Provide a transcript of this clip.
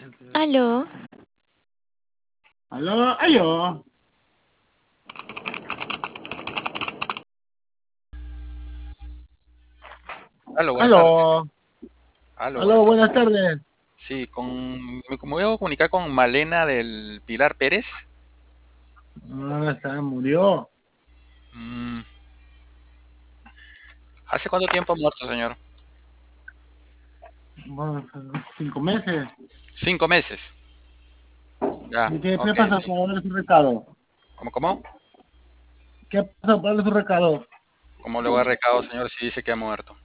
Aló, Aló, aló, Aló, buenas tardes. aló, Aló, buenas aló, tardes. buenas tardes. Sí, me voy a comunicar con Malena del Pilar Pérez. No, está, murió. Mm, ¿Hace cuánto tiempo ha muerto, señor? Bueno, 5 meses. 5 meses. Ya, ¿Y qué ok. pasa para darle su recado? ¿Cómo? ¿Qué pasa para darle su recado? ¿Cómo le voy a recado, señor, si dice que ha muerto?